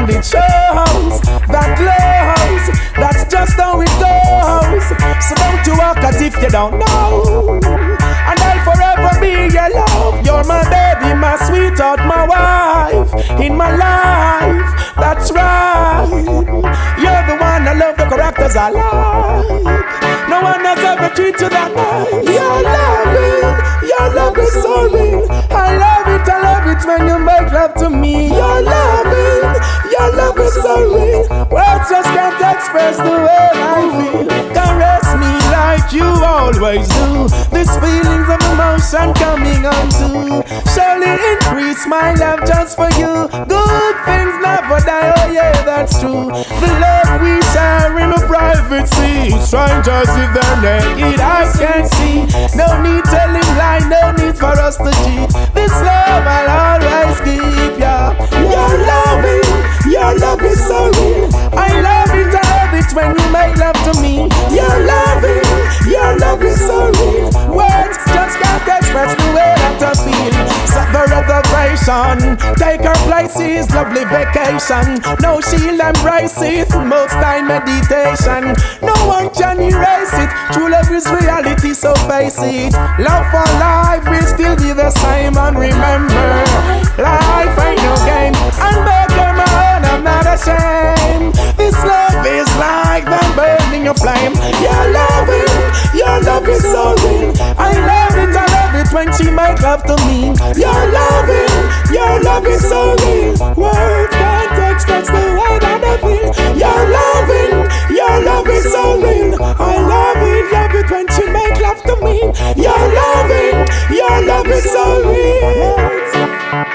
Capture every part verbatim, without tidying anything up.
and it shows that glows. That's just how it goes. So don't you walk as if you don't know. And I'll forever be your love. You're my baby, my sweetheart, my wife in my life. That's right. You're the one I love, the characters I like. No one has ever treated you that nice. Your loving, your love is so real. I love it, I love it when you make love to me. Your loving, your love is so real. Words just can't express the way I feel. Caress me like you always do. This feelings of emotion coming on too. Surely increase my love just for you. Good things never die, oh yeah, that's true. The love we share in a privacy. Strangers if they're naked, I can't see. No need telling lie, no need for us to cheat. This love I'll always keep, yeah. Your loving, your love is so real. I love it, I love it when you make love to me. Your loving, your love is so real. Words just can't express the way that I feel. Set the reservation, take our places, lovely vacation. No shield embrace it, most time meditation. No one can erase it, true love is reality, so face it. Love for life will still be the same. And remember, life ain't no game. And make them my own, I'm not ashamed. This love is like the burning of flame. Your loving, your love is so real. I love it, I love it when she make love to me. Your loving, your love is so real. Words can't express the way that I feel. Your loving, your love is so real. I love it, love it when she make love to me. Your loving, your love is so real.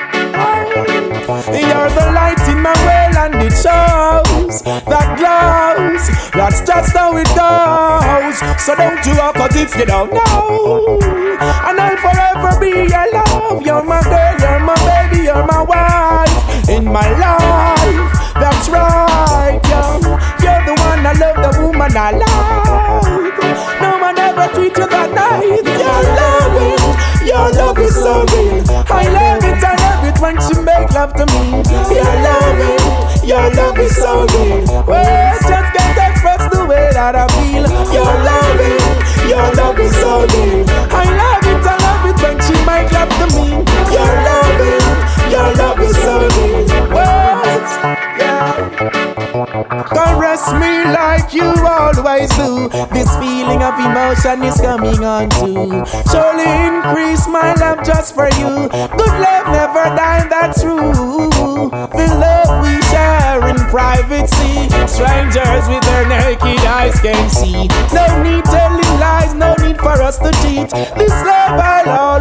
You're the light in my way and it shows that glows. That's just how it goes. So don't you walk as if you don't know. And I'll forever be your love. You're my girl, you're my baby, you're my wife in my life. That's right, yeah. You're the one I love, the woman I like. No one ever treat you that nice. Your loving, your love is so real. I love it, I love it when she make love to me. Your loving, your love is so real. Words just can't express the way that I feel. Your loving, your love is so real. I love it, I love it when she make love to me. Your loving, your love is so real. Words, yeah. Caress me like you always do. This feeling of emotion is coming on too. Surely increase my love just for you. Good love never die, that's true. The love we share in privacy. Strangers with their naked eyes can see. No need telling lies, no need for us to cheat. This love I'll